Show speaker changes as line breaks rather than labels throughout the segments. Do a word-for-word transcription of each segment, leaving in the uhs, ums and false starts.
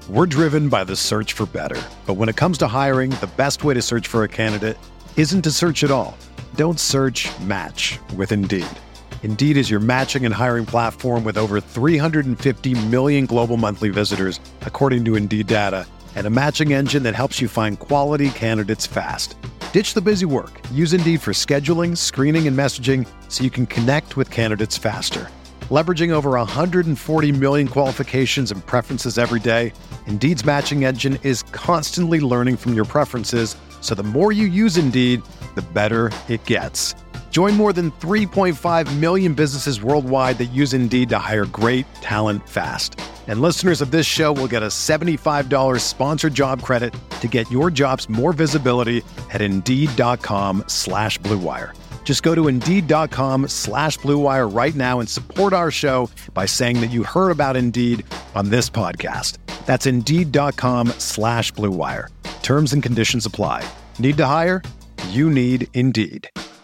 We're driven by the search for better. But when it comes to hiring, the best way to search for a candidate isn't to search at all. Don't search, match with Indeed. Indeed is your matching and hiring platform with over three hundred fifty million global monthly visitors, according to Indeed data, and a matching engine that helps you find quality candidates fast. Ditch the busy work. Use Indeed for scheduling, screening, and messaging so you can connect with candidates faster. Leveraging over one hundred forty million qualifications and preferences every day, Indeed's matching engine is constantly learning from your preferences, so the more you use Indeed, the better it gets. Join more than three point five million businesses worldwide that use Indeed to hire great talent fast. And listeners of this show will get a seventy-five dollars sponsored job credit to get your jobs more visibility at Indeed.com slash Blue Wire. Just go to Indeed.com slash Blue Wire right now and support our show by saying that you heard about Indeed on this podcast. That's Indeed.com slash Blue Wire. Terms and conditions apply. Need to hire? You need Indeed.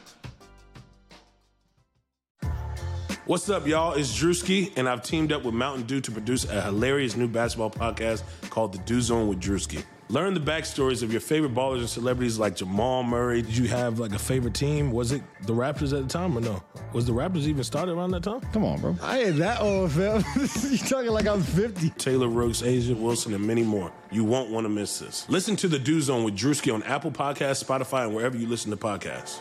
What's up, y'all? It's Drewski, and I've teamed up with Mountain Dew to produce a hilarious new basketball podcast called The Dew Zone with Drewski. Learn the backstories of your favorite ballers and celebrities like Jamal Murray.
Did you have like a favorite team? Was it the Raptors at the time or no? Was the Raptors even started around that time?
Come on, bro.
I ain't that old, fam. You talking like I'm fifty.
Taylor Rooks, Asia Wilson, and many more. You won't want to miss this. Listen to The Dew Zone with Drewski on Apple Podcasts, Spotify, and wherever you listen to podcasts.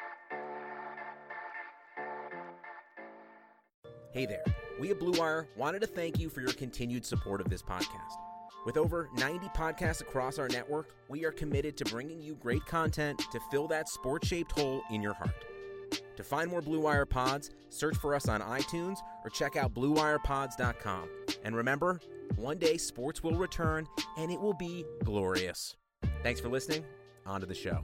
Hey there. We at Blue Wire wanted to thank you for your continued support of this podcast. With over ninety podcasts across our network, we are committed to bringing you great content to fill that sports-shaped hole in your heart. To find more Blue Wire pods, search for us on iTunes or check out blue wire pods dot com. And remember, one day sports will return and it will be glorious. Thanks for listening. On to the show.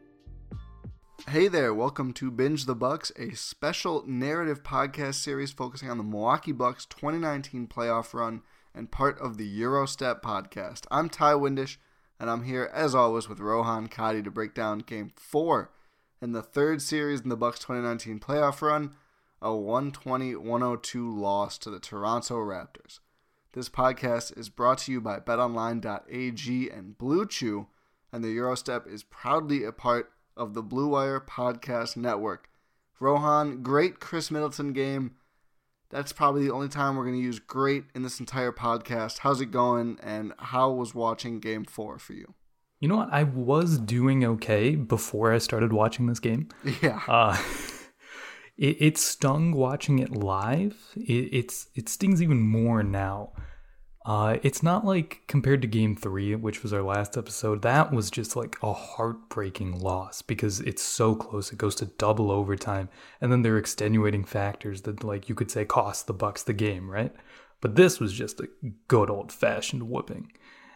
Hey there, welcome to Binge the Bucks, a special narrative podcast series focusing on the Milwaukee Bucks twenty nineteen playoff run and part of the Eurostep podcast. I'm Ty Windish, and I'm here, as always, with Rohan Kadi to break down Game four in the third series in the Bucks twenty nineteen playoff run, a one twenty to one oh two loss to the Toronto Raptors. This podcast is brought to you by bet online dot a g and Blue Chew, and the Eurostep is proudly a part of the Blue Wire Podcast Network. Rohan, great Chris Middleton game. That's probably the only time we're going to use great in this entire podcast. How's it going, and how was watching Game four for you?
You know what? I was doing okay before I started watching this game.
Yeah.
Uh, it, it stung watching it live. It, it's it stings even more now. Uh, it's not like compared to Game three, which was our last episode, that was just like a heartbreaking loss because it's so close. It goes to double overtime, and then there are extenuating factors that, like, you could say cost the Bucks the game, right? But this was just a good old-fashioned whooping.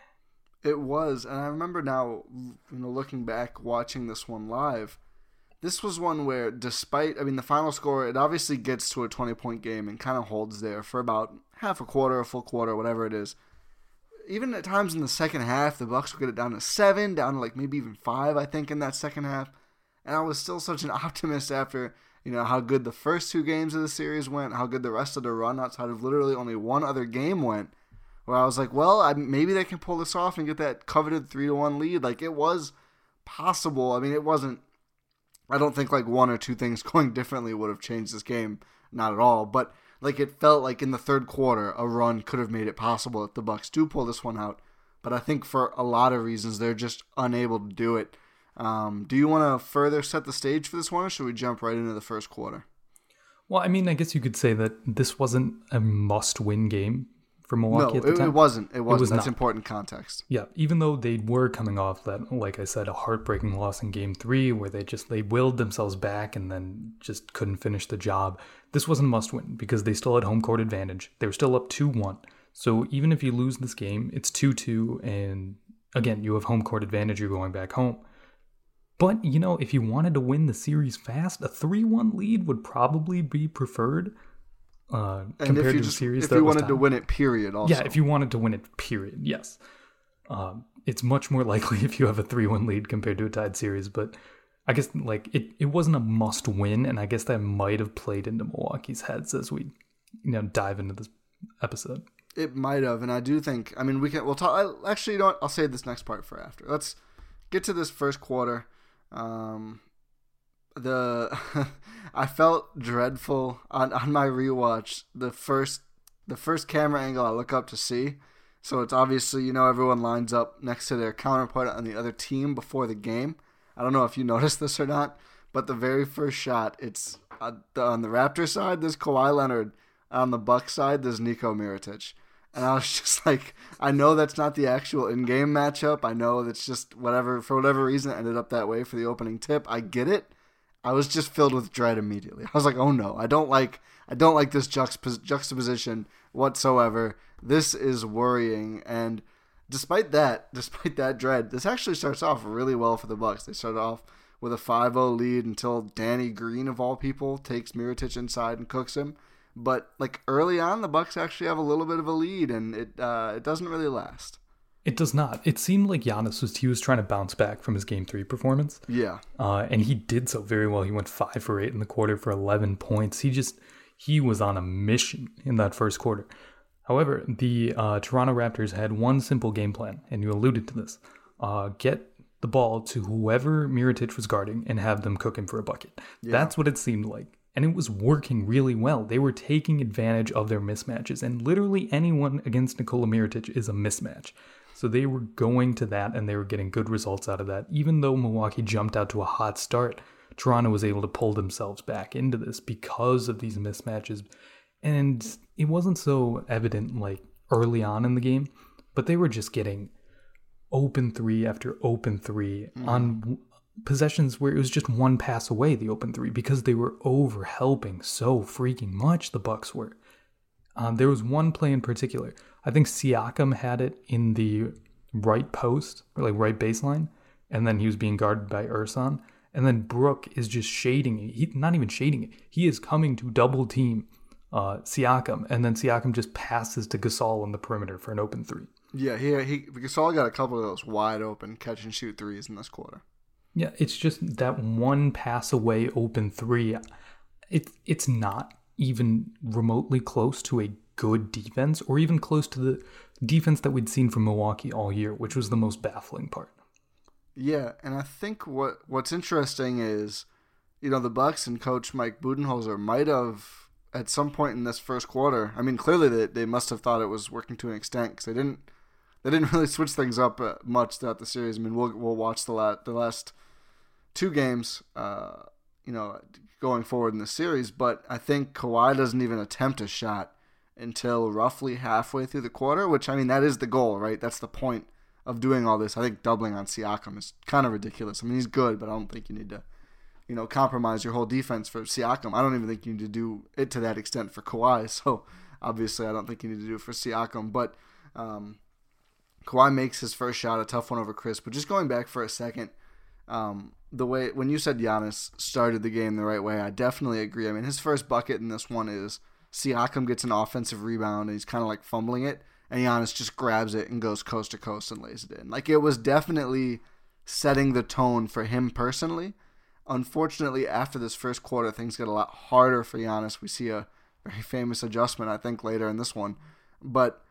It was, and I remember now, you know, looking back, watching this one live, this was one where despite, I mean, the final score, it obviously gets to a twenty-point game and kind of holds there for about half a quarter, a full quarter, whatever it is. Even at times in the second half, the Bucks would get it down to seven, down to like maybe even five, I think, in that second half. And I was still such an optimist after, you know, how good the first two games of the series went, how good the rest of the run outside of literally only one other game went, where I was like, well, I, maybe they can pull this off and get that coveted three to one lead. Like, it was possible. I mean, it wasn't, I don't think like one or two things going differently would have changed this game. Not at all. But like, it felt like in the third quarter, a run could have made it possible if the Bucks do pull this one out. But I think for a lot of reasons, they're just unable to do it. Um, do you want to further set the stage for this one, or should we jump right into the first quarter?
Well, I mean, I guess you could say that this wasn't a must-win game for Milwaukee
no,
at the
it,
time.
it wasn't. It wasn't.
It was
That's
not.
important context.
Yeah, even though they were coming off that, like I said, a heartbreaking loss in Game three where they just, they willed themselves back and then just couldn't finish the job. This wasn't a must-win because they still had home court advantage. They were still up two one. So even if you lose this game, it's two two, and again, you have home court advantage, you're going back home. But, you know, if you wanted to win the series fast, a three one lead would probably be preferred uh,
And
compared
if you
to
just,
the series.
if
that
you
was
wanted to
tied.
win it, period. Also,
Yeah, if you wanted to win it, period, yes. Um, it's much more likely if you have a three one lead compared to a tied series, but I guess like it, it wasn't a must win, and I guess that might have played into Milwaukee's heads as we, you know, dive into this episode.
It might have, and I do think. I mean, we can. We'll talk. Actually, you know what? I'll save this next part for after. Let's get to this first quarter. Um, the I felt dreadful on, on my rewatch. The first the first camera angle I look up to see. So it's obviously, you know, everyone lines up next to their counterpart on the other team before the game. I don't know if you noticed this or not, but the very first shot, it's uh, the, on the Raptor side, there's Kawhi Leonard. On the Bucks side, there's Niko Mirotic. And I was just like, I know that's not the actual in-game matchup. I know that's just whatever, for whatever reason, it ended up that way for the opening tip. I get it. I was just filled with dread immediately. I was like, oh no, I don't like, I don't like this juxtapos- juxtaposition whatsoever. This is worrying. And despite that, despite that dread, this actually starts off really well for the Bucks. They start off with a five oh lead until Danny Green, of all people, takes Mirotic inside and cooks him. But like early on, the Bucks actually have a little bit of a lead, and it uh, it doesn't really last.
It does not. It seemed like Giannis was he was trying to bounce back from his game three performance.
Yeah,
uh, and he did so very well. He went five for eight in the quarter for eleven points. He just he was on a mission in that first quarter. However, the uh, Toronto Raptors had one simple game plan, and you alluded to this: uh, get the ball to whoever Mirotic was guarding and have them cook him for a bucket. Yeah. That's what it seemed like. And it was working really well. They were taking advantage of their mismatches. And literally anyone against Nikola Mirotic is a mismatch. So they were going to that and they were getting good results out of that. Even though Milwaukee jumped out to a hot start, Toronto was able to pull themselves back into this because of these mismatches. And it wasn't so evident like early on in the game, but they were just getting open three after open three mm. on possessions where it was just one pass away, the open three, because they were over helping so freaking much, the Bucks were. Um, there was one play in particular. I think Siakam had it in the right post, or like right baseline, and then he was being guarded by Ersan, and then Brook is just shading it. He, not even shading it. He is coming to double team uh, Siakam, and then Siakam just passes to Gasol on the perimeter for an open three.
Yeah, he, he Gasol got a couple of those wide open catch and shoot threes in this quarter.
Yeah, it's just that one pass away open three. It, it's not even remotely close to a good defense or even close to the defense that we'd seen from Milwaukee all year, which was the most baffling part.
Yeah, and I think what what's interesting is, you know, the Bucks and Coach Mike Budenholzer might have, at some point in this first quarter, I mean, clearly they, they must have thought it was working to an extent because they didn't they didn't really switch things up uh, much throughout the series. I mean, we'll we'll watch the la- the last two games, uh, you know, going forward in the series, but I think Kawhi doesn't even attempt a shot until roughly halfway through the quarter, which, I mean, that is the goal, right? That's the point of doing all this. I think doubling on Siakam is kind of ridiculous. I mean, he's good, but I don't think you need to, you know, compromise your whole defense for Siakam. I don't even think you need to do it to that extent for Kawhi, so obviously I don't think you need to do it for Siakam, but um, Kawhi makes his first shot, a tough one over Chris, but just going back for a second, um, the way when you said Giannis started the game the right way, I definitely agree. I mean, his first bucket in this one is Siakam gets an offensive rebound and he's kind of like fumbling it, and Giannis just grabs it and goes coast to coast and lays it in. Like, it was definitely setting the tone for him personally. Unfortunately, after this first quarter, things get a lot harder for Giannis. We see a very famous adjustment, I think, later in this one, but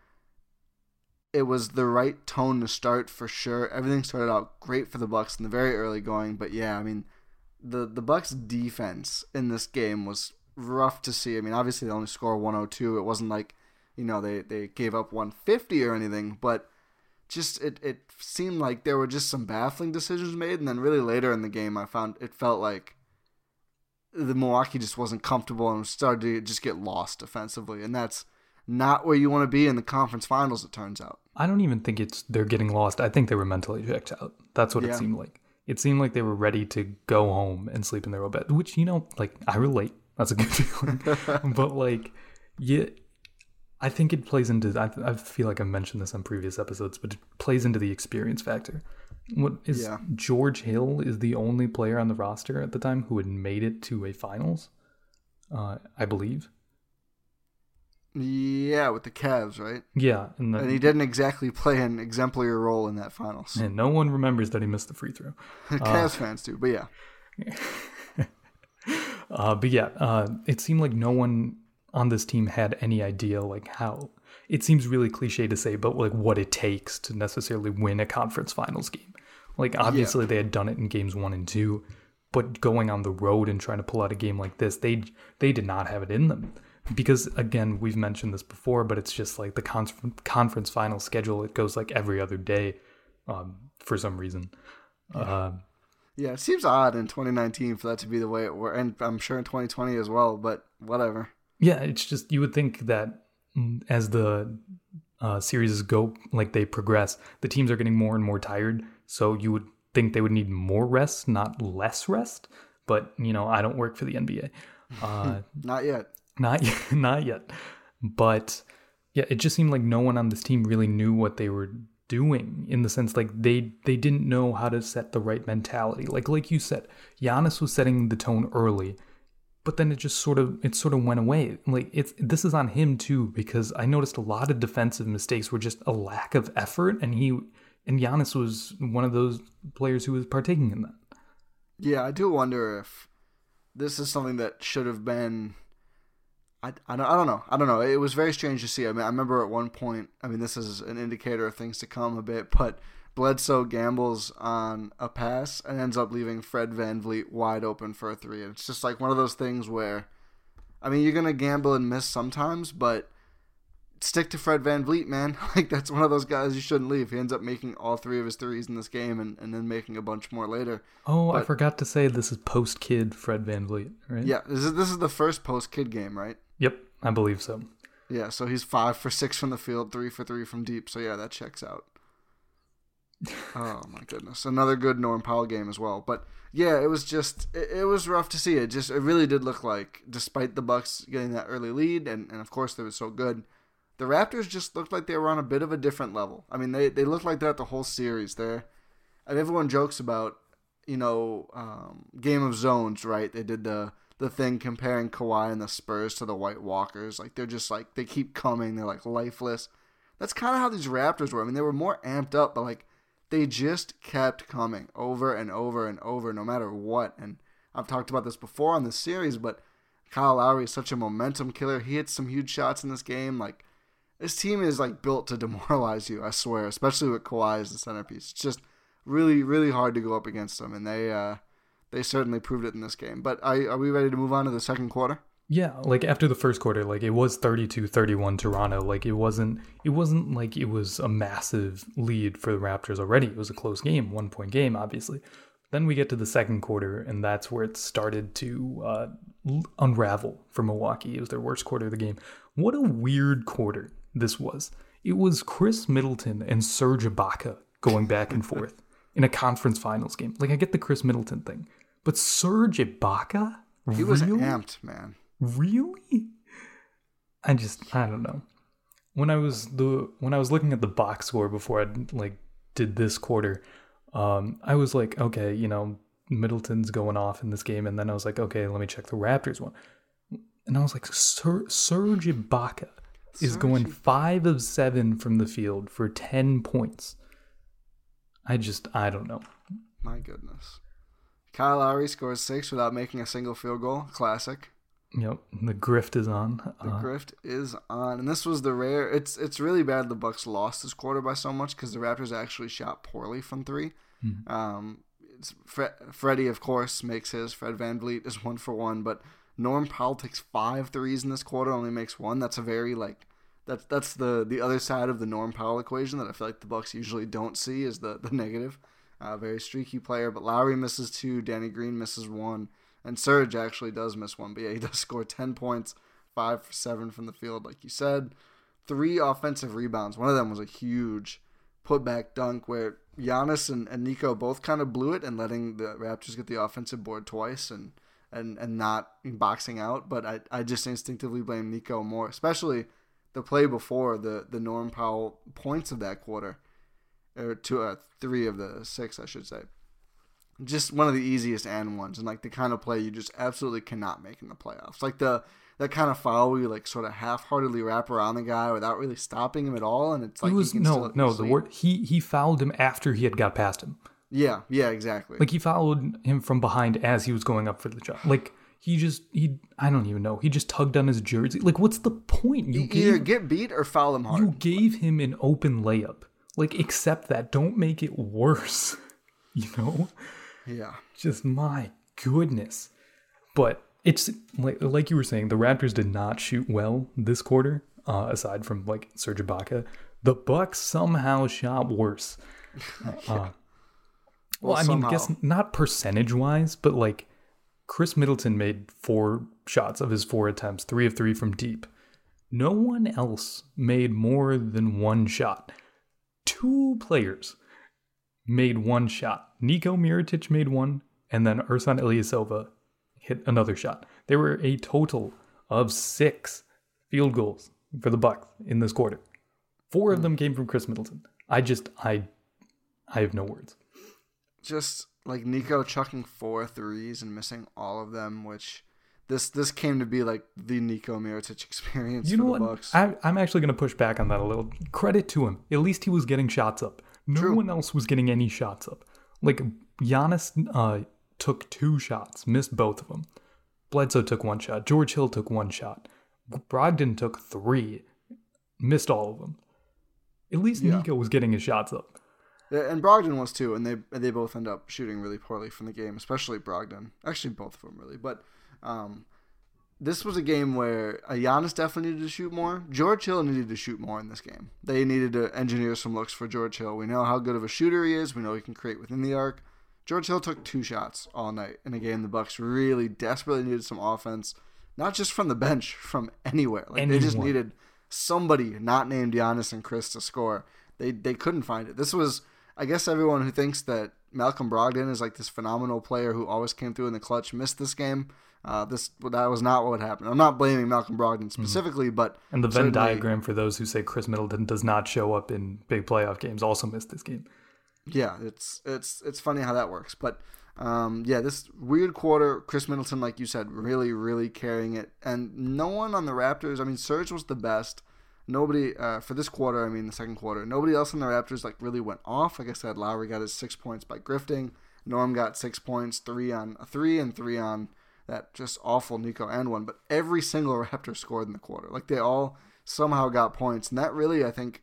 it was the right tone to start for sure. Everything started out great for the Bucks in the very early going, but yeah, I mean, the the Bucks defense in this game was rough to see. I mean, obviously they only scored one oh two. It wasn't like, you know, they, they gave up one fifty or anything, but just it, it seemed like there were just some baffling decisions made, and then really later in the game I found it felt like the Milwaukee just wasn't comfortable and started to just get lost defensively, and that's not where you want to be in the conference finals, it turns out.
I don't even think it's they're getting lost. I think they were mentally checked out. That's what yeah. it seemed like. It seemed like they were ready to go home and sleep in their own bed, which, you know, like, I relate. That's a good feeling. But, like, yeah, I think it plays into, I, I feel like I mentioned this on previous episodes, but it plays into the experience factor. What is yeah. George Hill is the only player on the roster at the time who had made it to a finals, uh, I believe.
Yeah, with the Cavs, right?
Yeah. And, the,
and he didn't exactly play an exemplary role in that finals.
And no one remembers that he missed the free throw.
Cavs
uh,
fans do, but yeah.
uh, but yeah, uh, it seemed like no one on this team had any idea like how it seems really cliche to say, but like what it takes to necessarily win a conference finals game. Like obviously yeah. they had done it in games one and two, but going on the road and trying to pull out a game like this, they they did not have it in them. Because again, we've mentioned this before, but it's just like the con- conference final schedule. It goes like every other day um, for some reason.
Yeah.
Uh,
yeah, it seems odd in twenty nineteen for that to be the way it were, and I'm sure in twenty twenty as well, but whatever.
Yeah, it's just, you would think that as the uh, series go, like they progress, the teams are getting more and more tired. So you would think they would need more rest, not less rest. But, you know, I don't work for the N B A. Uh,
not yet.
Not yet. Not yet. But yeah, it just seemed like no one on this team really knew what they were doing, in the sense like they they didn't know how to set the right mentality. Like like you said, Giannis was setting the tone early, but then it just sort of it sort of went away. Like it's this is on him too, because I noticed a lot of defensive mistakes were just a lack of effort, and he and Giannis was one of those players who was partaking in that.
Yeah, I do wonder if this is something that should have been. I, I, don't, I don't know. I don't know. It was very strange to see. I mean, I remember at one point, I mean, this is an indicator of things to come a bit, but Bledsoe gambles on a pass and ends up leaving Fred VanVleet wide open for a three. And it's just like one of those things where, I mean, you're going to gamble and miss sometimes, but stick to Fred VanVleet, man. Like, that's one of those guys you shouldn't leave. He ends up making all three of his threes in this game and, and then making a bunch more later.
Oh,
but,
I forgot to say this is post-kid Fred VanVleet, right?
Yeah, this is, this is the first post-kid game, right?
Yep, I believe so.
Yeah, so he's five for six from the field, three for three from deep. So yeah, that checks out. Oh my goodness, another good Norm Powell game as well. But yeah, it was just it, it was rough to see. It just it really did look like, despite the Bucks getting that early lead, and, and of course they were so good, the Raptors just looked like they were on a bit of a different level. I mean, they they looked like that the whole series. There, and everyone jokes about you know um, Game of Zones, right? They did the. the thing comparing Kawhi and the Spurs to the White Walkers. Like, they're just like, they keep coming. They're like lifeless. That's kind of how these Raptors were. I mean, they were more amped up, but like, they just kept coming over and over and over, no matter what. And I've talked about this before on this series, but Kyle Lowry is such a momentum killer. He hits some huge shots in this game. Like, this team is like built to demoralize you, I swear, especially with Kawhi as the centerpiece. It's just really, really hard to go up against them. And they, uh, They certainly proved it in this game. But are, are we ready to move on to the second quarter?
Yeah, like after the first quarter, like it was thirty-two thirty-one Toronto. Like it wasn't it wasn't like it was a massive lead for the Raptors already. It was a close game, one-point game, obviously. Then we get to the second quarter, and that's where it started to uh, unravel for Milwaukee. It was their worst quarter of the game. What a weird quarter this was. It was Chris Middleton and Serge Ibaka going back and forth in a conference finals game. Like, I get the Chris Middleton thing. But Serge Ibaka?
He was really? amped, man.
Really? I just, I don't know. When I was the when I was looking at the box score before I like did this quarter, um, I was like, okay, you know, Middleton's going off in this game, and then I was like, okay, let me check the Raptors one, and I was like, Ser- Serge Ibaka is Serge going five of seven from the field for ten points. I just, I don't know.
My goodness. Kyle Lowry scores six without making a single field goal. Classic.
Yep, the grift is on.
The
uh,
grift is on, and this was the rare. It's it's really bad the Bucks lost this quarter by so much because the Raptors actually shot poorly from three. Mm-hmm. Um, it's Fre- Freddie, of course, makes his. Fred VanVleet is one for one, but Norm Powell takes five threes in this quarter, only makes one. That's a very like that's that's the the other side of the Norm Powell equation that I feel like the Bucks usually don't see is the the negative. Uh, very streaky player, but Lowry misses two, Danny Green misses one, and Serge actually does miss one. But yeah, he does score ten points, five for seven from the field, like you said. Three offensive rebounds. One of them was a huge putback dunk where Giannis and, and Nico both kind of blew it and letting the Raptors get the offensive board twice and and, and not boxing out. But I, I just instinctively blame Nico more, especially the play before the, the Norm Powell points of that quarter. Or two, uh, three of the six, I should say. Just one of the easiest and ones, and like the kind of play you just absolutely cannot make in the playoffs. Like the that kind of foul where you like sort of half-heartedly wrap around the guy without really stopping him at all, and it's like
it was
he can
no,
still
no. The word he he fouled him after he had got past him.
Yeah, yeah, exactly.
Like he fouled him from behind as he was going up for the shot. Like He just, he, I don't even know. He just tugged on his jersey. Like, what's the point?
You, you gave, either get beat or foul him hard.
You gave him an open layup. Like, accept that. Don't make it worse. You know?
Yeah.
Just, my goodness. But it's, like, like you were saying, the Raptors did not shoot well this quarter, uh, aside from, like, Serge Ibaka. The Bucks somehow shot worse.
yeah.
uh, well,
well,
I
somehow.
mean, I guess not percentage-wise, but, like, Chris Middleton made four shots of his four attempts, three of three from deep. No one else made more than one shot. Two players made one shot. Niko Mirotic made one, and then Ersan Ilyasova hit another shot. There were a total of six field goals for the Bucks in this quarter. Four of them came from Chris Middleton. I just, I, I have no words.
Just like Nico chucking four threes and missing all of them, which this this came to be like the Niko Mirotic experience
you
for
know
the
what?
Bucks.
I, I'm actually going to push back on that a little. Credit to him. At least he was getting shots up. No
True.
one else was getting any shots up. Like, Giannis uh, took two shots, missed both of them. Bledsoe took one shot. George Hill took one shot. Brogdon took three, missed all of them. At least
Yeah.
Nico was getting his shots up.
Yeah, and Brogdon was too, and they they both end up shooting really poorly from the game, especially Brogdon. Actually, both of them really. But um, this was a game where uh, Giannis definitely needed to shoot more. George Hill needed to shoot more in this game. They needed to engineer some looks for George Hill. We know how good of a shooter he is. We know he can create within the arc. George Hill took two shots all night in a game the Bucks really desperately needed some offense, not just from the bench, from anywhere. Like
Anyone.
They just needed somebody not named Giannis and Chris to score. They they couldn't find it. This was, I guess, everyone who thinks that Malcolm Brogdon is like this phenomenal player who always came through in the clutch missed this game. Uh, this that was not what happened. I'm not blaming Malcolm Brogdon specifically, mm-hmm. but
and the Venn diagram for those who say Chris Middleton does not show up in big playoff games also missed this game.
Yeah, it's it's it's funny how that works, but um, yeah, this weird quarter, Chris Middleton, like you said, really really carrying it, and no one on the Raptors. I mean, Serge was the best. Nobody uh, for this quarter. I mean, the second quarter. Nobody else in the Raptors like really went off. Like I said, Lowry got his six points by grifting. Norm got six points, three on a three and three on that just awful Nico and one. But every single Raptor scored in the quarter. Like they all somehow got points, and that really I think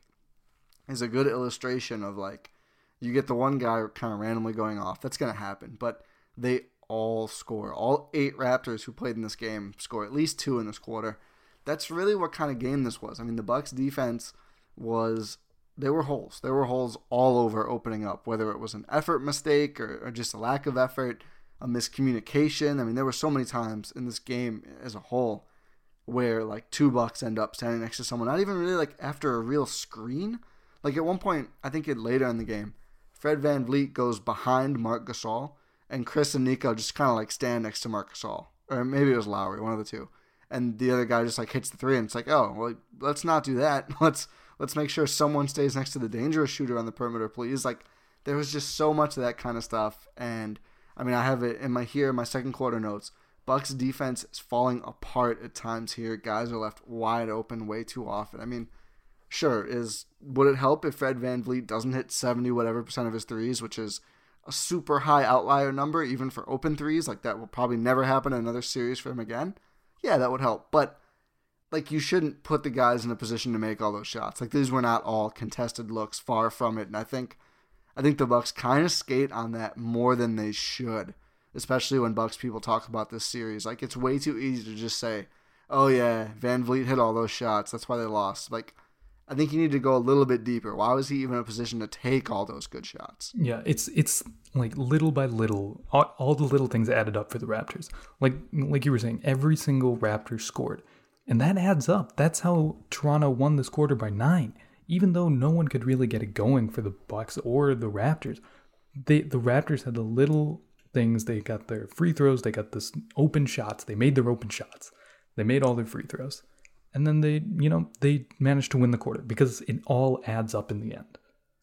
is a good illustration of like you get the one guy kind of randomly going off. That's gonna happen, but they all score. All eight Raptors who played in this game score at least two in this quarter. That's really what kind of game this was. I mean, the Bucks defense was, there were holes. There were holes all over opening up, whether it was an effort mistake or, or just a lack of effort, a miscommunication. I mean, there were so many times in this game as a whole where like two Bucks end up standing next to someone, not even really like after a real screen. Like at one point, I think it later in the game, Fred VanVleet goes behind Marc Gasol and Chris and Nico just kind of like stand next to Marc Gasol. Or maybe it was Lowry, one of the two. And the other guy just like hits the three, and it's like, oh, well, let's not do that. Let's let's make sure someone stays next to the dangerous shooter on the perimeter, please. Like there was just so much of that kind of stuff, and I mean, I have it in my here in my second quarter notes. Bucks defense is falling apart at times here. Guys are left wide open way too often. I mean, sure, is would it help if Fred VanVleet doesn't hit seventy whatever percent of his threes, which is a super high outlier number even for open threes? Like that will probably never happen in another series for him again. Yeah, that would help. But, like, you shouldn't put the guys in a position to make all those shots. Like, these were not all contested looks, far from it. And I think I think the Bucks kind of skate on that more than they should, especially when Bucks people talk about this series. Like, it's way too easy to just say, oh, yeah, VanVleet hit all those shots. That's why they lost. Like, I think you need to go a little bit deeper. Why was he even in a position to take all those good shots?
Yeah, it's it's like little by little, all, all the little things added up for the Raptors. Like like you were saying, every single Raptor scored, and that adds up. That's how Toronto won this quarter by nine. Even though no one could really get it going for the Bucks or the Raptors, they the Raptors had the little things. They got their free throws. They got this open shots. They made their open shots. They made all their free throws. And then they, you know, they managed to win the quarter because it all adds up in the end.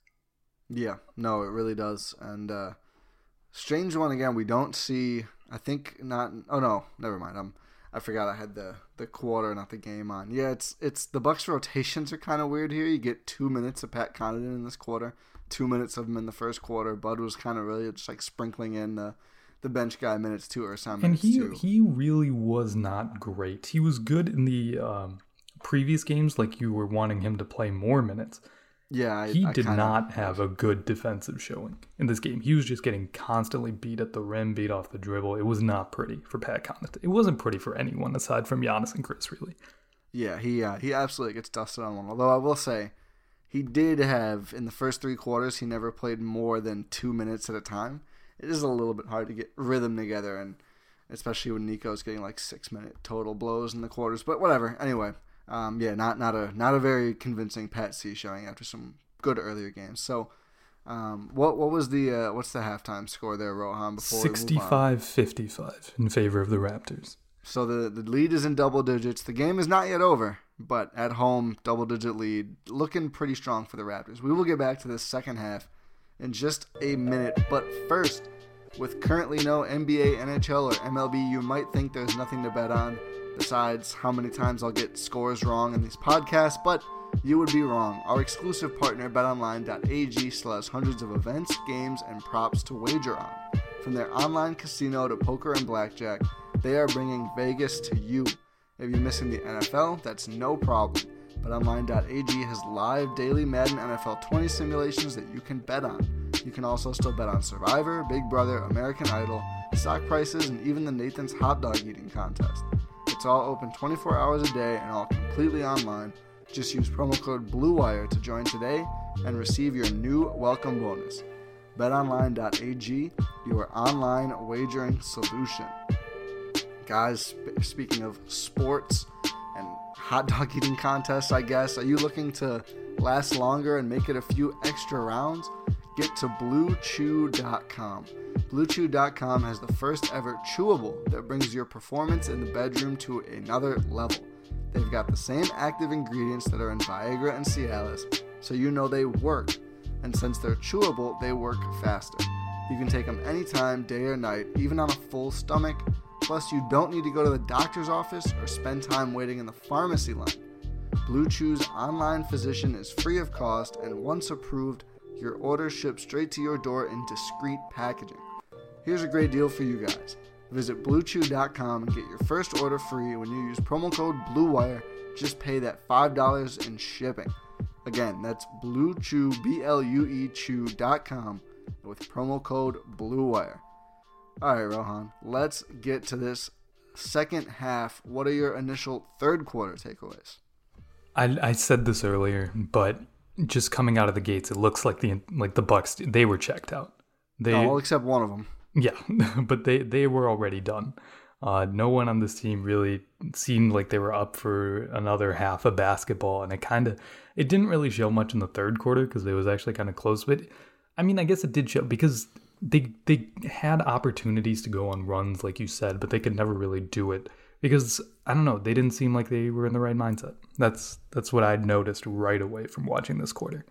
Yeah, no, it really does. And uh, strange one again. We don't see. I think not. Oh no, never mind. I'm. I forgot I had the, the quarter, not the game on. Yeah, it's it's the Bucks rotations are kind of weird here. You get two minutes of Pat Connaughton in this quarter, two minutes of him in the first quarter. Bud was kind of really just like sprinkling in the the bench guy minutes to Ersan minutes
And he
too.
he really was not great. He was good in the um, previous games, like you were wanting him to play more minutes.
Yeah, I,
he
I
did
kinda,
not have a good defensive showing in this game. He was just getting constantly beat at the rim, beat off the dribble. It was not pretty for Pat Connaughton. It wasn't pretty for anyone aside from Giannis and Chris, really.
Yeah, he uh, he absolutely gets dusted on one. Although I will say, he did have, in the first three quarters, he never played more than two minutes at a time. It is a little bit hard to get rhythm together, and especially when Nico's getting like six-minute total blows in the quarters. But whatever. Anyway, um, yeah, not not a not a very convincing Pat C showing after some good earlier games. So, um, what what was the uh, what's the halftime score there, Rohan? Before
sixty-five fifty-five in favor of the Raptors.
So the, the lead is in double digits. The game is not yet over, but at home, double-digit lead. Looking pretty strong for the Raptors. We will get back to this second half in just a minute. But first, with currently no N B A, N H L, or M L B, you might think there's nothing to bet on besides how many times I'll get scores wrong in these podcasts, but you would be wrong. Our exclusive partner, bet online dot a g, still has hundreds of events, games, and props to wager on. From their online casino to poker and blackjack, they are bringing Vegas to you. If you're missing the N F L, that's no problem. bet online dot a g has live daily Madden N F L twenty simulations that you can bet on. You can also still bet on Survivor, Big Brother, American Idol, stock prices, and even the Nathan's Hot Dog Eating Contest. It's all open twenty-four hours a day and all completely online. Just use promo code BLUEWIRE to join today and receive your new welcome bonus. bet online dot a g, your online wagering solution. Guys, speaking of sports and hot dog eating contests, I guess, are you looking to last longer and make it a few extra rounds? Get to blue chew dot com. blue chew dot com has the first ever chewable that brings your performance in the bedroom to another level. They've got the same active ingredients that are in Viagra and Cialis, so you know they work. And since they're chewable, they work faster. You can take them anytime, day or night, even on a full stomach. Plus, you don't need to go to the doctor's office or spend time waiting in the pharmacy line. Blue Chew's online physician is free of cost, and once approved, your order ships straight to your door in discreet packaging. Here's a great deal for you guys. Visit blue chew dot com and get your first order free when you use promo code BLUEWIRE. Just pay that five dollars in shipping. Again, that's Blue Chew, B L U E Chew dot com with promo code BLUEWIRE. All right, Rohan, let's get to this second half. What are your initial third quarter takeaways?
I, I said this earlier, but just coming out of the gates, it looks like the like the Bucks, they were checked out. They,
no, well, except one of them.
Yeah, but they, they were already done. Uh, no one on this team really seemed like they were up for another half of basketball, and it kind of it didn't really show much in the third quarter because it was actually kind of close. But I mean, I guess it did show because they they had opportunities to go on runs, like you said, but they could never really do it because I don't know, they didn't seem like they were in the right mindset. That's that's what I'd noticed right away from watching this quarter.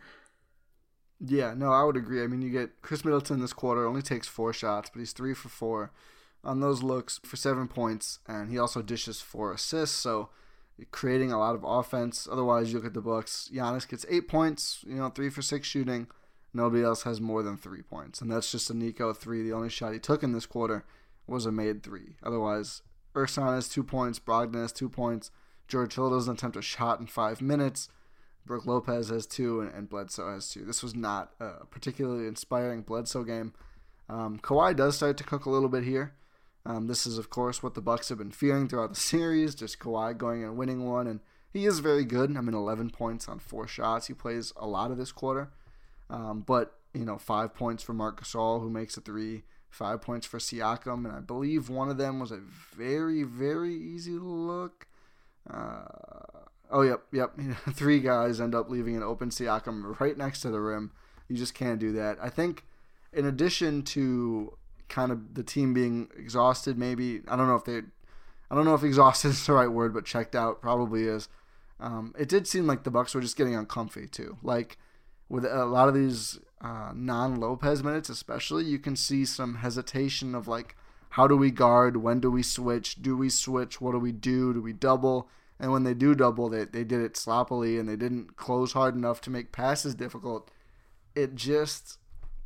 Yeah, no, I would agree. I mean, you get Chris Middleton this quarter, only takes four shots, but he's three for four on those looks for seven points, and he also dishes four assists, so creating a lot of offense. Otherwise, you look at the Bucks, Giannis gets eight points, you know, three for six shooting. Nobody else has more than three points, and that's just a Nico three. The only shot he took in this quarter was a made three. Otherwise, Ersan has two points, Brogdon has two points, George Hill doesn't attempt a shot in five minutes, Brook Lopez has two, and, and Bledsoe has two. This was not a particularly inspiring Bledsoe game. Um, Kawhi does start to cook a little bit here. Um, this is, of course, what the Bucks have been fearing throughout the series, just Kawhi going and winning one, and he is very good. I mean, eleven points on four shots. He plays a lot of this quarter. Um, but, you know, five points for Marc Gasol, who makes a three, five points for Siakam, and I believe one of them was a very, very easy look. Uh, oh, yep, yep. Three guys end up leaving an open Siakam right next to the rim. You just can't do that. I think in addition to kind of the team being exhausted, maybe, I don't know if they, I don't know if exhausted is the right word, but checked out probably is. Um, it did seem like the Bucks were just getting uncomfy too. Like with a lot of these uh, non-Lopez minutes especially, you can see some hesitation of like, how do we guard? When do we switch? Do we switch? What do we do? Do we double? And when they do double, they, they did it sloppily and they didn't close hard enough to make passes difficult. It just,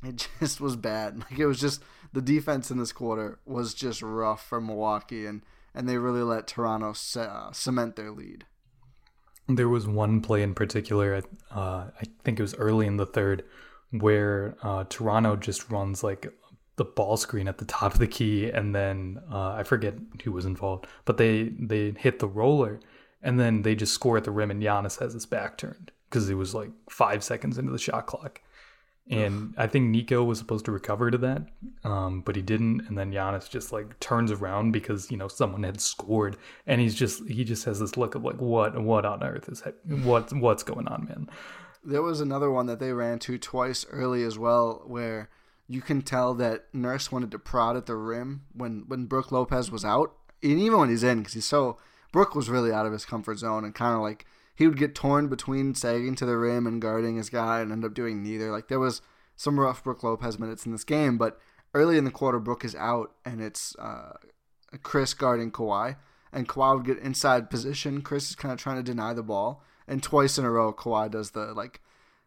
it just was bad. Like it was just the defense in this quarter was just rough for Milwaukee, and, and they really let Toronto ce- uh, cement their lead.
There was one play in particular, uh, I think it was early in the third, where uh, Toronto just runs like the ball screen at the top of the key, and then uh, I forget who was involved, but they, they hit the roller, and then they just score at the rim, and Giannis has his back turned because it was like five seconds into the shot clock. And I think Nico was supposed to recover to that, um, but he didn't. And then Giannis just like turns around because, you know, someone had scored, and he's just he just has this look of like, what what on earth is what what's going on, man?
There was another one that they ran to twice early as well, where you can tell that Nurse wanted to prod at the rim when when Brook Lopez was out, and even when he's in, because he's so Brook was really out of his comfort zone and kind of like. He would get torn between sagging to the rim and guarding his guy and end up doing neither. Like there was some rough Brook Lopez minutes in this game, but early in the quarter, Brook is out and it's uh, Chris guarding Kawhi. And Kawhi would get inside position. Chris is kind of trying to deny the ball. And twice in a row, Kawhi does the like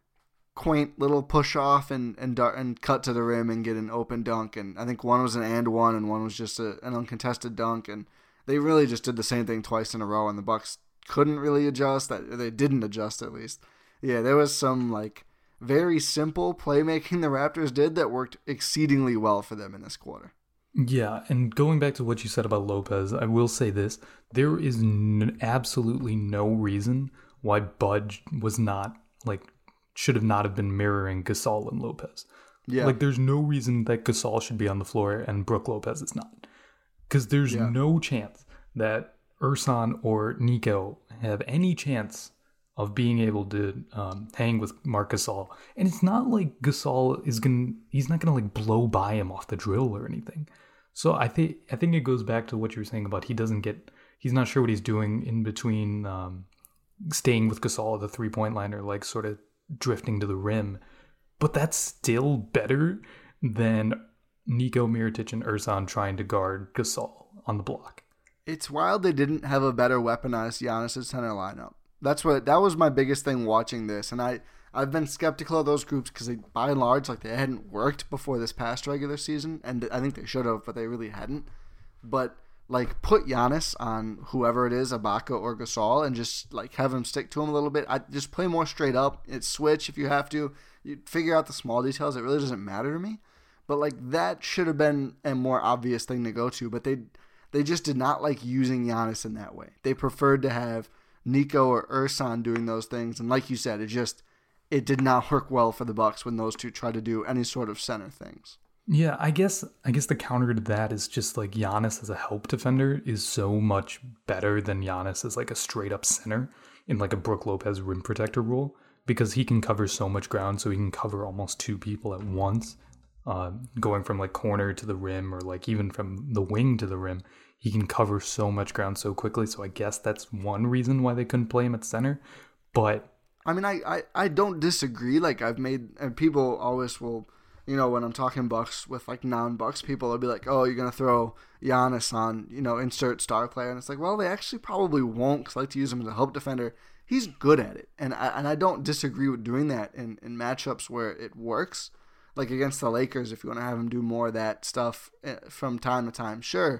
quaint little push off and and, dart, and cut to the rim and get an open dunk. And I think one was an and one and one was just a, an uncontested dunk. And they really just did the same thing twice in a row, and the Bucks couldn't really adjust. That they didn't adjust at least. Yeah, there was some like very simple playmaking the Raptors did that worked exceedingly well for them in this quarter.
Yeah, and going back to what you said about Lopez, I will say this: there is n- absolutely no reason why Bud was not like should have not have been mirroring Gasol and Lopez. Yeah, like there's no reason that Gasol should be on the floor and Brook Lopez is not, because there's yeah. no chance that Ersan or Nico have any chance of being able to um, hang with Marc Gasol. And it's not like Gasol is going to, he's not going to like blow by him off the drill or anything. So I think, I think it goes back to what you were saying about he doesn't get, he's not sure what he's doing in between um, staying with Gasol at the three point line or like sort of drifting to the rim. But that's still better than Nico Mirotic and Ersan trying to guard Gasol on the block.
It's wild they didn't have a better weaponized Giannis center lineup. That's what that was my biggest thing watching this, and I I've been skeptical of those groups because they, by and large, like they hadn't worked before this past regular season, and I think they should have, but they really hadn't. But like put Giannis on whoever it is, Ibaka or Gasol, and just like have him stick to him a little bit. I just play more straight up. It's switch if you have to. You figure out the small details. It really doesn't matter to me. But like that should have been a more obvious thing to go to, but they. They just did not like using Giannis in that way. They preferred to have Nico or Ersan doing those things, and like you said, it just it did not work well for the Bucks when those two tried to do any sort of center things.
Yeah, I guess I guess the counter to that is just like Giannis as a help defender is so much better than Giannis as like a straight up center in like a Brook Lopez rim protector role, because he can cover so much ground, so he can cover almost two people at once. Uh, going from like corner to the rim or like even from the wing to the rim, he can cover so much ground so quickly. So I guess that's one reason why they couldn't play him at center. But
I mean, I, I, I don't disagree. Like I've made, and people always will, you know, when I'm talking Bucks with like non-Bucks people, they'll be like, oh, you're going to throw Giannis on, you know, insert star player. And it's like, well, they actually probably won't, because I like to use him as a help defender. He's good at it. And I, and I don't disagree with doing that in, in matchups where it works. Like against the Lakers, if you want to have him do more of that stuff from time to time, sure.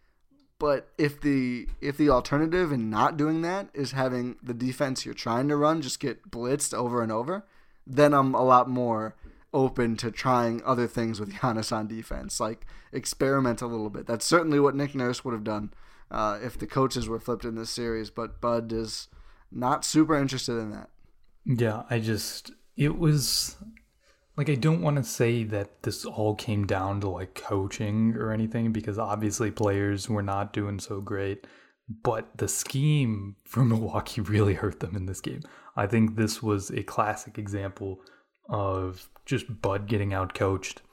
But if the if the alternative in not doing that is having the defense you're trying to run just get blitzed over and over, then I'm a lot more open to trying other things with Giannis on defense, like experiment a little bit. That's certainly what Nick Nurse would have done uh, if the coaches were flipped in this series, but Bud is not super interested in that.
Yeah, I just, it was... Like, I don't want to say that this all came down to, like, coaching or anything, because obviously players were not doing so great. But the scheme for Milwaukee really hurt them in this game. I think this was a classic example of just Bud getting out-coached.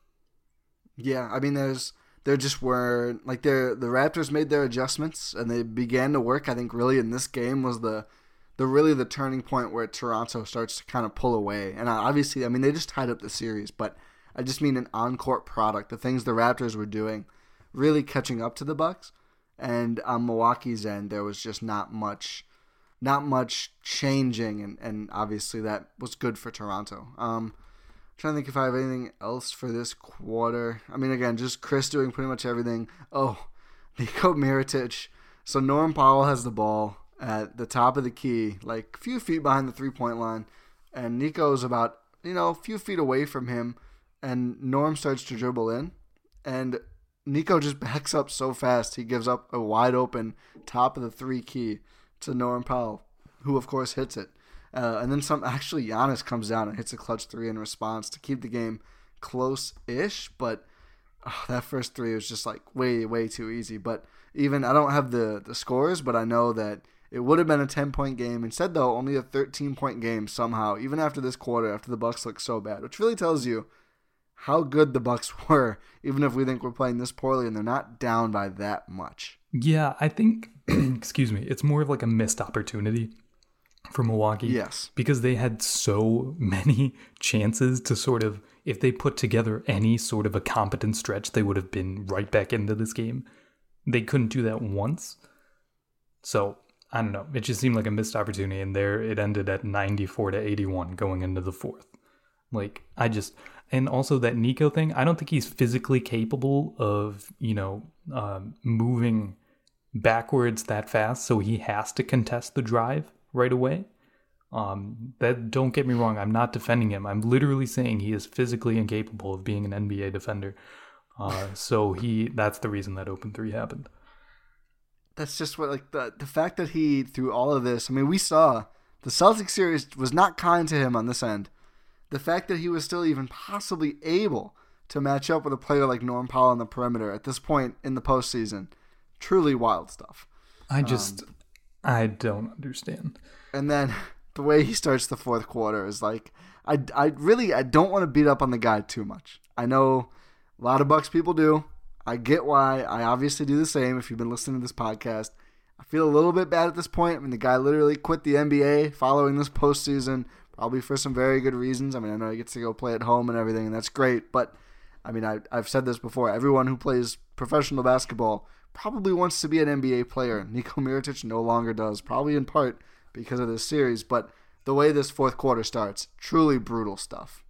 Yeah, I mean, there's there just were, like, the Raptors made their adjustments, and they began to work. I think really in this game was the... the really the turning point where Toronto starts to kind of pull away. And obviously, I mean, they just tied up the series, but I just mean an on-court product, the things the Raptors were doing, really catching up to the Bucks. And on Milwaukee's end, there was just not much not much changing, and, and obviously that was good for Toronto. Um, trying to think if I have anything else for this quarter. I mean, again, just Chris doing pretty much everything. Oh, Niko Mirotic. So Norm Powell has the ball at the top of the key, like a few feet behind the three-point line, and Nico's about, you know, a few feet away from him, and Norm starts to dribble in, and Niko just backs up so fast, he gives up a wide-open top of the three key to Norm Powell, who, of course, hits it. Uh, and then some, actually, Giannis comes down and hits a clutch three in response to keep the game close-ish, but oh, that first three was just like way, way too easy. But even, I don't have the, the scores, but I know that it would have been a ten-point game. Instead, though, only a thirteen-point game somehow, even after this quarter, after the Bucks looked so bad, which really tells you how good the Bucks were, even if we think we're playing this poorly and they're not down by that much.
Yeah, I think, excuse me, it's more of like a missed opportunity for Milwaukee.
Yes.
Because they had so many chances to sort of, if they put together any sort of a competent stretch, they would have been right back into this game. They couldn't do that once. So, I don't know. It just seemed like a missed opportunity, and there it ended at ninety-four to eighty-one going into the fourth. Like, I just, and also that Niko thing, I don't think he's physically capable of, you know, um, moving backwards that fast, so he has to contest the drive right away. Um, that don't get me wrong, I'm not defending him. I'm literally saying he is physically incapable of being an N B A defender. Uh, so he that's the reason that open three happened.
That's just what, like, the the fact that he, through all of this, I mean, we saw the Celtics series was not kind to him on this end. The fact that he was still even possibly able to match up with a player like Norm Powell on the perimeter at this point in the postseason, truly wild stuff.
I just,
um,
I don't understand.
And then the way he starts the fourth quarter is like, I, I really, I don't want to beat up on the guy too much. I know a lot of Bucks people do. I get why. I obviously do the same if you've been listening to this podcast. I feel a little bit bad at this point. I mean, the guy literally quit the N B A following this postseason, probably for some very good reasons. I mean, I know he gets to go play at home and everything, and that's great. But, I mean, I, I've said this before. Everyone who plays professional basketball probably wants to be an N B A player. Niko Mirotic no longer does, probably in part because of this series. But the way this fourth quarter starts, truly brutal stuff.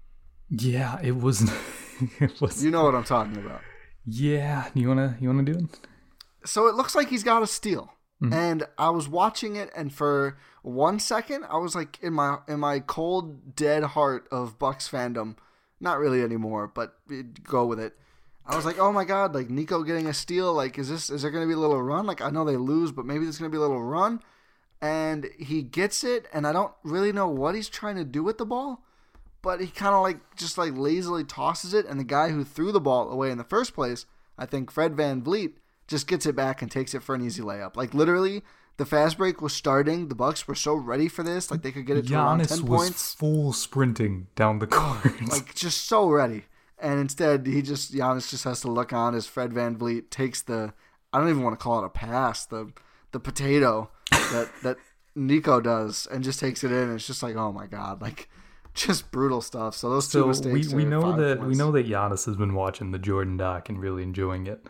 Yeah, it was. it was.
You know what I'm talking about.
Yeah, you wanna you wanna do it?
So it looks like he's got a steal,
mm-hmm. and
I was watching it, and for one second, I was like, in my in my cold, dead heart of Bucks fandom, not really anymore, but go with it. I was like, oh my god, like Niko getting a steal, like is this is there gonna be a little run? Like I know they lose, but maybe there's gonna be a little run, and he gets it, and I don't really know what he's trying to do with the ball. But he kind of like just like lazily tosses it, and the guy who threw the ball away in the first place, I think Fred VanVleet, just gets it back and takes it for an easy layup. Like literally, the fast break was starting. The Bucks were so ready for this, like they could get it to around ten
Giannis was
points.
Full sprinting down the court,
like just so ready. And instead, he just Giannis just has to look on as Fred VanVleet takes the, I don't even want to call it a pass, the the potato that that Niko does, and just takes it in. And it's just like, oh my god, like. Just brutal stuff. So those two
so
mistakes.
we, we know that
points.
we know that Giannis has been watching the Jordan doc and really enjoying it.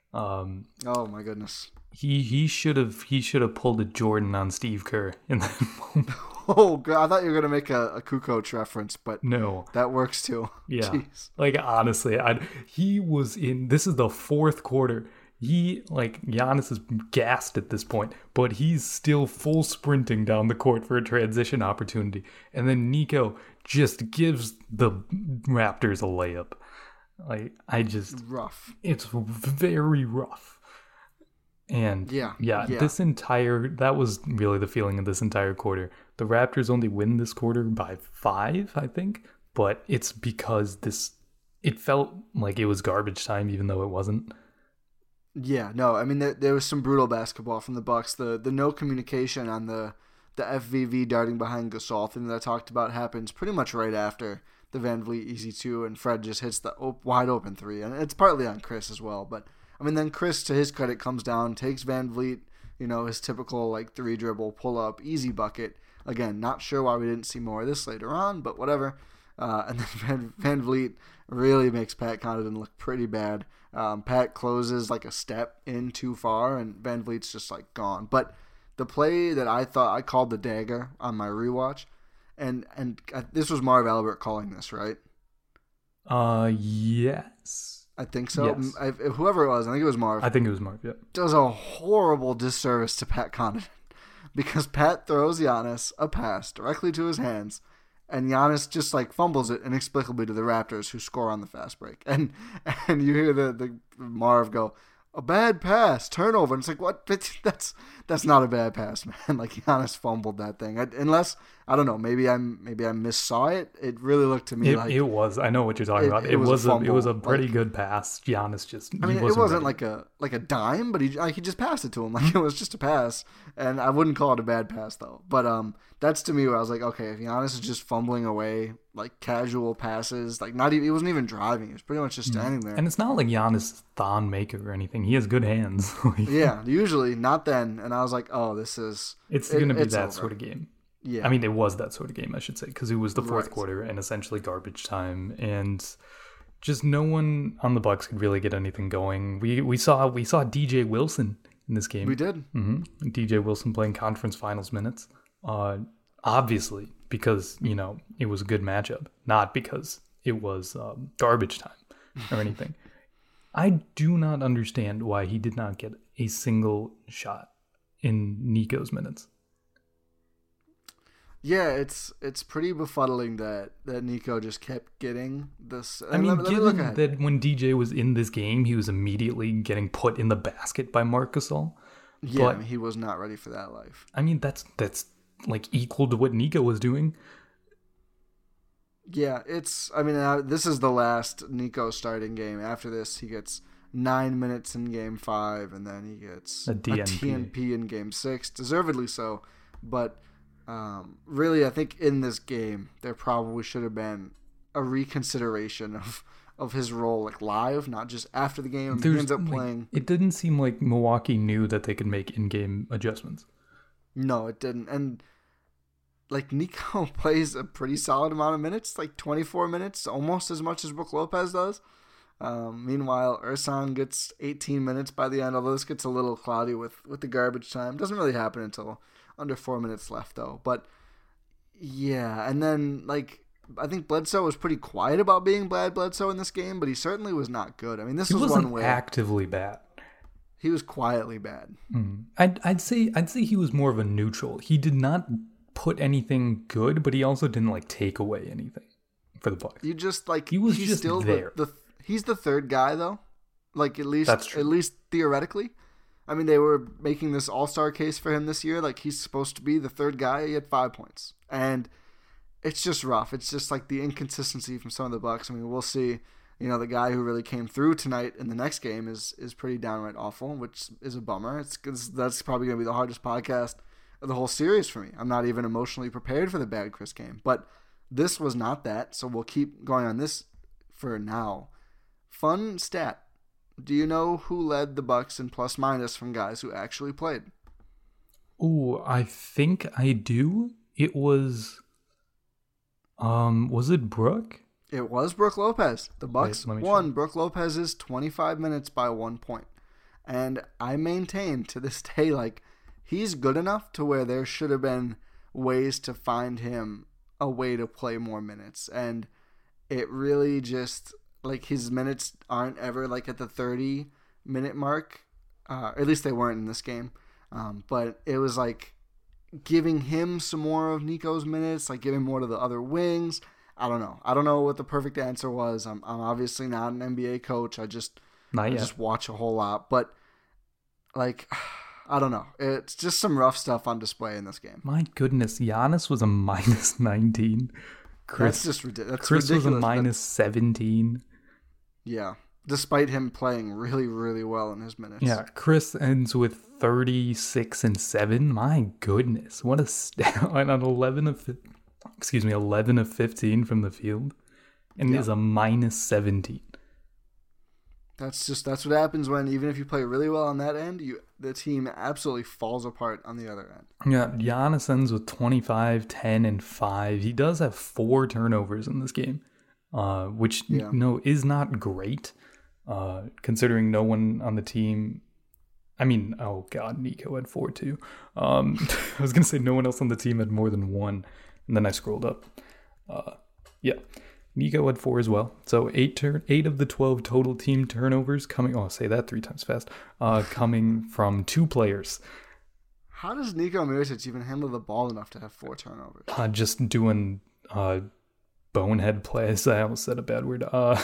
Um,
oh my goodness.
He he should have he should have pulled a Jordan on Steve Kerr in that moment.
Oh god, I thought you were gonna make a, a Kukoc reference, but
no,
that works too.
Yeah,
Jeez.
Like honestly, I he was in. This is the fourth quarter. He, like, Giannis is gassed at this point, but he's still full sprinting down the court for a transition opportunity. And then Niko just gives the Raptors a layup. Like, I just...
Rough.
It's very rough. And,
yeah,
yeah,
yeah,
this entire... That was really the feeling of this entire quarter. The Raptors only win this quarter by five, I think. But it's because this... It felt like it was garbage time, even though it wasn't.
Yeah, no, I mean there, there was some brutal basketball from the Bucks. The the no communication on the the F V V darting behind Gasol thing that I talked about happens pretty much right after the VanVleet easy two, and Fred just hits the op- wide open three, and it's partly on Chris as well. But I mean, then Chris, to his credit, comes down, takes VanVleet, you know, his typical like three dribble pull up easy bucket. Again, not sure why we didn't see more of this later on, but whatever. Uh, and then Van, VanVleet really makes Pat Connaughton look pretty bad. Um, Pat closes like a step in too far, and VanVleet's just like gone. But the play that I thought I called the dagger on my rewatch, and and uh, this was Marv Albert calling this, right?
Uh, yes.
I think so.
Yes.
I, whoever it was, I think it was Marv.
I think it was Marv, yeah.
Does a horrible disservice to Pat Connaughton because Pat throws Giannis a pass directly to his hands, and Giannis just like fumbles it inexplicably to the Raptors, who score on the fast break. And and you hear the, the Marv go, a bad pass, turnover. And it's like, what? That's that's not a bad pass, man. Like, Giannis fumbled that thing. I, unless, I don't know, maybe I'm maybe I missaw it. It really looked to me
it,
like
it was. I know what you're talking
it,
about. It,
it was,
was
a,
a, it was a pretty
like,
good pass. Giannis just.
I mean,
wasn't
it wasn't
ready.
like a like a dime, but he like he just passed it to him. Like, it was just a pass, and I wouldn't call it a bad pass though. But um, that's to me where I was like, okay, if Giannis is just fumbling away like casual passes, like not even he wasn't even driving. He was pretty much just standing there.
And it's not like Giannis is Thon Maker or anything. He has good hands.
Yeah, usually not then. And I was like, oh, this is
it's
it,
going to be
it's
that
over.
sort of game.
Yeah,
I mean, it was that sort of game, I should say, because it was the fourth
Right.
quarter and essentially garbage time, and just no one on the Bucks could really get anything going. We we saw we saw D J Wilson in this game.
we did.
Mm-hmm. D J Wilson playing conference finals minutes, uh, obviously because you know it was a good matchup, not because it was um, garbage time or anything. I do not understand why he did not get a single shot in Nico's minutes.
Yeah, it's it's pretty befuddling that, that Nico just kept getting this.
I mean,
let, let me look
given
ahead.
that when D J was in this game, he was immediately getting put in the basket by Marc Gasol.
Yeah,
but-
I mean, he was not ready for that life.
I mean, that's that's like equal to what Nico was doing.
Yeah, it's. I mean, uh, this is the last Nico starting game. After this, he gets nine minutes in game five, and then he gets
A D N P.
a T N P in game six, deservedly so. But um, really, I think in this game, there probably should have been a reconsideration of, of his role, like live, not just after the game. He ends up
like,
playing.
It didn't seem like Milwaukee knew that they could make in-game adjustments.
No, it didn't. And like Nico plays a pretty solid amount of minutes, like twenty-four minutes, almost as much as Brook Lopez does. Um, meanwhile, Ersan gets eighteen minutes by the end, although this gets a little cloudy with, with the garbage time. Doesn't really happen until under four minutes left, though. But yeah, and then like I think Bledsoe was pretty quiet about being Brad Bledsoe in this game, but he certainly was not good. I mean, this
He
was
wasn't
one where
actively bad.
he was quietly bad.
Mm. I'd I'd say I'd say he was more of a neutral. He did not put anything good, but he also didn't like take away anything for the Bucks.
You just like
He was
he's
just
still
there.
The, the he's the third guy though, like at least
That's true.
at least theoretically. I mean, they were making this all-star case for him this year. Like he's supposed to be the third guy. He had five points, and it's just rough. It's just like the inconsistency from some of the Bucks. I mean, we'll see. You know, the guy who really came through tonight in the next game is is pretty downright awful, which is a bummer. It's, it's that's probably going to be the hardest podcast of the whole series for me. I'm not even emotionally prepared for the bad Chris game, but this was not that. So we'll keep going on this for now. Fun stat. Do you know who led the Bucks in plus minus from guys who actually played?
Ooh, I think I do. It was, um, was it Brooke?
It was Brook Lopez. The Bucks
Wait, let me
won
check.
Brook Lopez's twenty-five minutes by one point. And I maintain to this day, like, he's good enough to where there should have been ways to find him a way to play more minutes. And it really just, like, his minutes aren't ever, like, at the thirty-minute mark. Uh, at least they weren't in this game. Um, but it was, like, giving him some more of Nico's minutes, like, giving more to the other wings. I don't know. I don't know what the perfect answer was. I'm I'm obviously not an N B A coach. I just
Not
I
yet.
just watch a whole lot, but like I don't know. It's just some rough stuff on display in this game.
My goodness, Giannis was a minus nineteen. Chris,
That's just ridiculous. That's
Chris
ridiculous.
was a
but-
minus seventeen.
yeah, despite him playing really really well in his minutes.
Yeah, Chris ends with thirty-six and seven. My goodness, what a stat on eleven of fif- excuse me, eleven of fifteen from the field, and
Yeah.
is a minus seventeen.
That's just that's what happens when even if you play really well on that end, you the team absolutely falls apart on the other end.
Yeah, Giannis ends with twenty-five, ten, and five. He does have four turnovers in this game, uh, which
Yeah.
you know is not great, uh, considering no one on the team. I mean, oh god, Nico had four too. Um, I was gonna say no one else on the team had more than one. And then I scrolled up. Uh, yeah. Nico had four as well. So eight turn, eight of the twelve total team turnovers coming, oh, I'll say that three times fast, uh, coming from two players.
How does Nico Mirotic even handle the ball enough to have four turnovers?
Uh, just doing uh, bonehead plays. I almost said a bad word. Uh,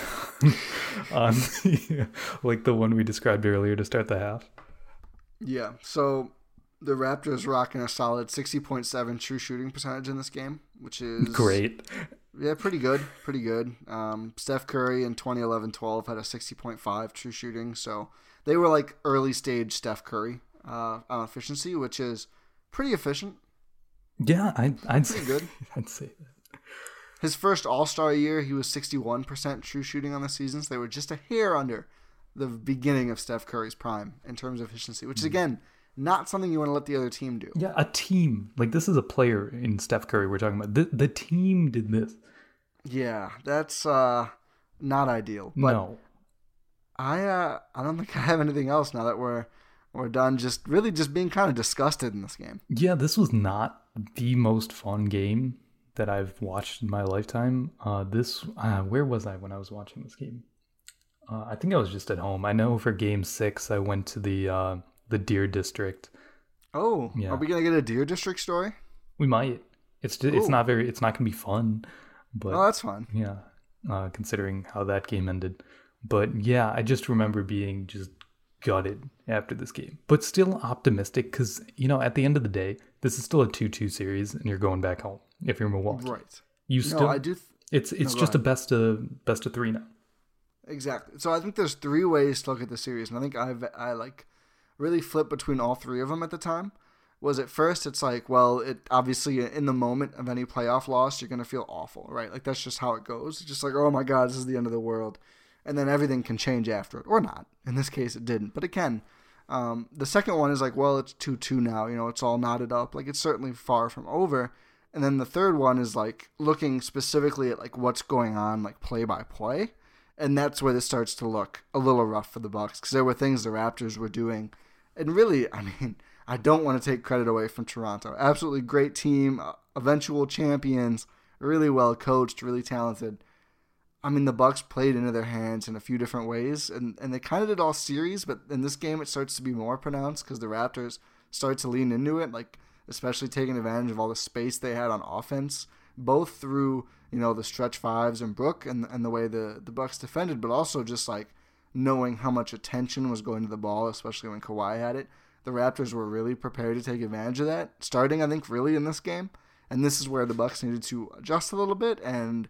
on the, like the one we described earlier to start the half.
Yeah, so the Raptors rocking a solid sixty point seven true shooting percentage in this game, which is...
Great.
Yeah, pretty good. Pretty good. Um, Steph Curry in twenty eleven twelve had a sixty point five true shooting, so they were like early stage Steph Curry uh, on efficiency, which is pretty efficient.
Yeah, I, I'd
pretty
say
good.
I'd say that.
His first All-Star year, he was sixty-one percent true shooting on the season, so they were just a hair under the beginning of Steph Curry's prime in terms of efficiency, which is, again, not something you want to let the other team do.
Yeah, a team. Like, this is a player in Steph Curry we're talking about. The, the team did this.
Yeah, that's uh, not ideal. But
no.
I uh, I don't think I have anything else now that we're we're done just really just being kind of disgusted in this game.
Yeah, this was not the most fun game that I've watched in my lifetime. Uh, this, uh, where was I when I was watching this game? Uh, I think I was just at home. I know for game six, I went to the uh, the Deer District.
Oh, yeah. Are we gonna get a Deer District story? We
might. It's just, it's not very. It's not gonna be fun. But
oh, that's fun.
Yeah, uh, considering how that game ended. But yeah, I just remember being just gutted after this game, but still optimistic because, you know, at the end of the day, this is still a two two series, and you're going back home if you're Milwaukee.
Right.
You
no,
still.
I do. Th-
it's it's
no,
just
ahead.
a best of best of three now.
Exactly. So I think there's three ways to look at the series, and I think I've I like really flipped between all three of them at the time. Was at first it's like, well, it obviously in the moment of any playoff loss, you're gonna feel awful, right? Like that's just how it goes. It's just like, oh my god, this is the end of the world, and then everything can change after it, or not. In this case, it didn't, but it can. Um, the second one is like, well, it's two two now. You know, it's all knotted up. Like it's certainly far from over. And then the third one is like looking specifically at like what's going on, like play by play, and that's where this starts to look a little rough for the Bucks because there were things the Raptors were doing, and really, I mean. I don't want to take credit away from Toronto. Absolutely great team, uh, eventual champions, really well coached, really talented. I mean, the Bucks played into their hands in a few different ways, and, and they kind of did all series, but in this game it starts to be more pronounced because the Raptors start to lean into it, like especially taking advantage of all the space they had on offense, both through, you know, the stretch fives and Brook and, and the way the, the Bucks defended, but also just like knowing how much attention was going to the ball, especially when Kawhi had it. The Raptors were really prepared to take advantage of that, starting, I think, really in this game. And this is where the Bucks needed to adjust a little bit, and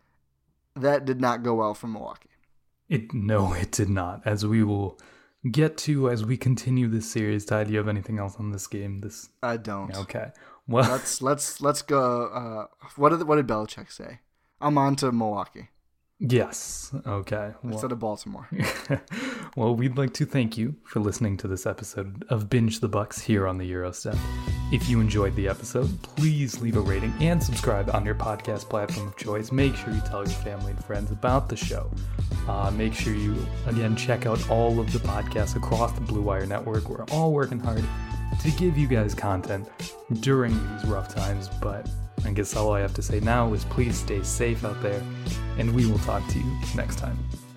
that did not go well for Milwaukee.
It No, it did not. As we will get to as we continue this series. Ty, do you have anything else on this game? This
I don't.
Okay. Well,
let's let's let's go. Uh, what did what did Belichick say? I'm on to Milwaukee.
Yes. Okay. Well,
instead of Baltimore.
Well, we'd like to thank you for listening to this episode of Binge the Bucks here on the Eurostep. If you enjoyed the episode, please leave a rating and subscribe on your podcast platform of choice. Make sure you tell your family and friends about the show. Uh, make sure you, again, check out all of the podcasts across the Blue Wire Network. We're all working hard to give you guys content during these rough times, but I guess all I have to say now is please stay safe out there, and we will talk to you next time.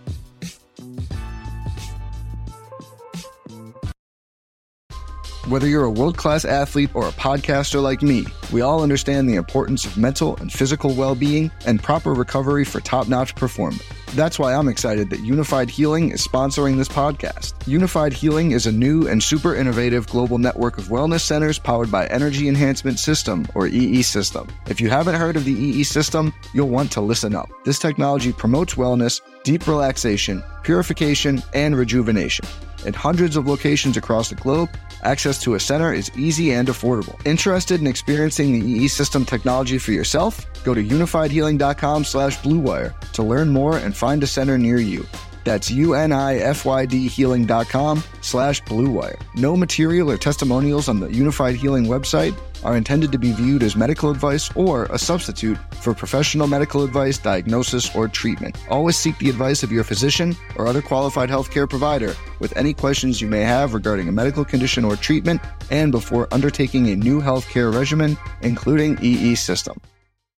Whether you're a world-class athlete or a podcaster like me, we all understand the importance of mental and physical well-being and proper recovery for top-notch performance. That's why I'm excited that Unified Healing is sponsoring this podcast. Unified Healing is a new and super innovative global network of wellness centers powered by Energy Enhancement System, or E E System. If you haven't heard of the E E System, you'll want to listen up. This technology promotes wellness, deep relaxation, purification, and rejuvenation. In hundreds of locations across the globe, access to a center is easy and affordable. Interested in experiencing the E E System technology for yourself? Go to unified healing dot com slash blue wire to learn more and find a center near you. That's U-N-I-F-Y-D healing dot com slash blue wire. No material or testimonials on the Unified Healing website are intended to be viewed as medical advice or a substitute for professional medical advice, diagnosis, or treatment. Always seek the advice of your physician or other qualified healthcare provider with any questions you may have regarding a medical condition or treatment and before undertaking a new healthcare regimen, including E E System.